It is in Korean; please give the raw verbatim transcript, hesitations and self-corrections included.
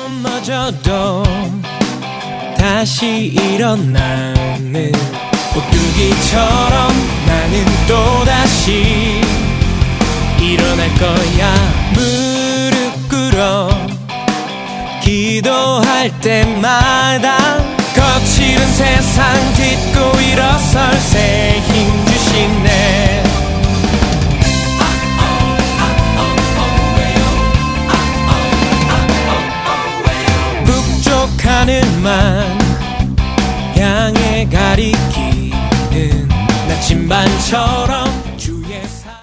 넘어져도 다시 일어나는 오뚜기처럼 나는 또다시 일어날 거야. 무릎 꿇어 기도할 때마다 거칠은 세상 딛고 일어설 새 힘 주시네. 북쪽 하늘만 향해 가리키는 나침반처럼